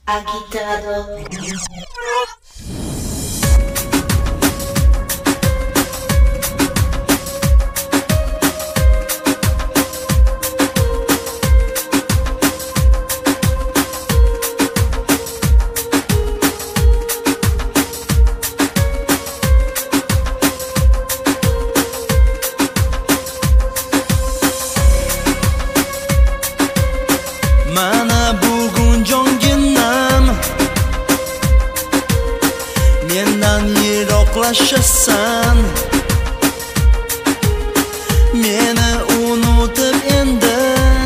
agitado. Mana bugun jonginam mendan yiroqlashasan, meni unutib endi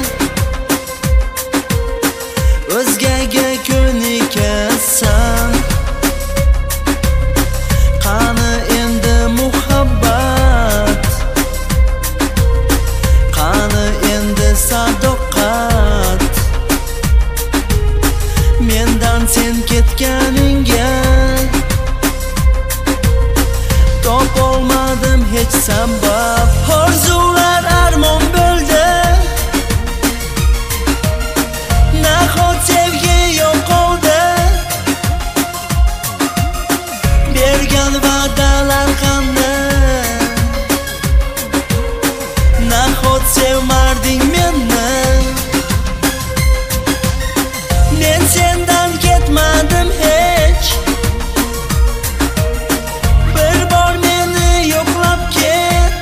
o'zgaga ko'nikasan. Qani endi muhabbat, qani endi sadoqat, mendan sen ketganingga topolmadim hech sabab. Orzular armon bo'ldi, nahot sevgi yo'qoldi. Bergan va'dalar qanday, nahot sevmarding meni. Men sendan ketmadim hech, bir bor meni yo'qlab ket.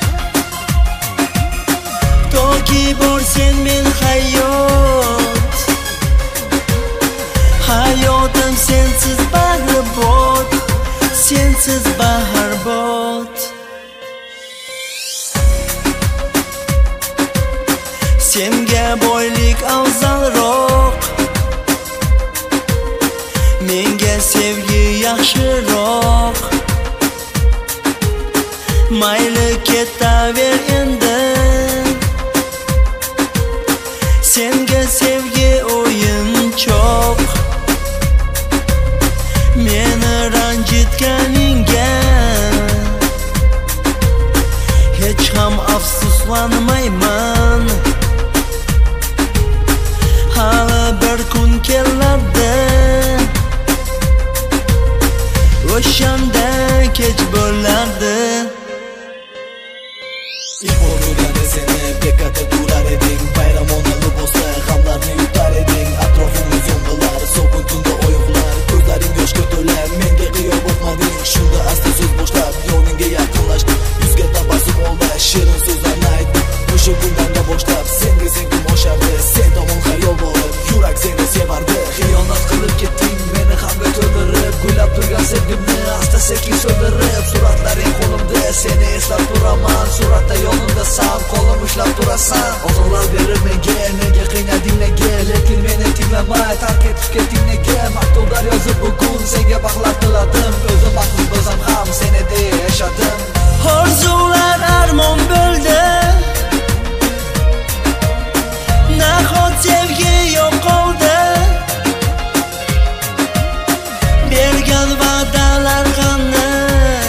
Toki bor sen men hayot, hayotim sensiz barbod, sensiz barbod. Senga boylik afzalroq, menga sevgi yaxshiroq. Mayli ketaver endi, senga sevgi o'yinchoq. Meni ranjitganingga hech ham afsuslanmayman. Hali bir kun keladi, o'shanda kech bo'lardi. İlk bo'lganda seni bekatda turar eding, bayramona libosda g'amlarni yutar eding. Atrofimiz yomg'irlar, sovuq tunda oyoqlar, ko'zlaring yoshga to'la, menga qiyo boqmading. Shunda asta so'z boshlab yoningga yaqinlashdim, yuzga tabassum oldi, shirin so'zlarni aytdim. O'sha kundan boshlab senga sevgim oshardi, sen tomon xayol bo'lib yurak seni sevardi. Xiyonat qilib ketding meni g'amga to'ldirib, gullab turgan sevgimni asta sekin so'ndirib. Suratlaring qo'limda, seni eslab turaman, suratda yonimdasan, qo'lim ushlab turasan. Ozorlar berib menga, nega qiynading nega, lekin meni tinglamay tark etib ketding nega. Maktublar yozib bugun senga baxtlar tiladim, o'zim maxsus bo'lsam ham senida yashadim. Orzular armon bo'ldi, nahot sevgi yo'qoldi. Bergan va'dalar qanday,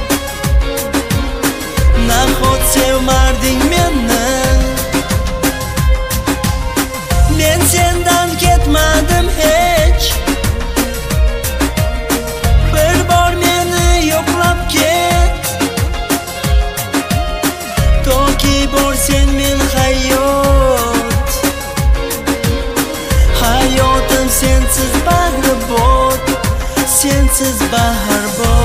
nahot sevmarding meni. Men sendan ketmadim hech, bir bor meni yo'qlab ket. Toki bor sen men hayot, hayotim sensiz barbod, sensiz barbod.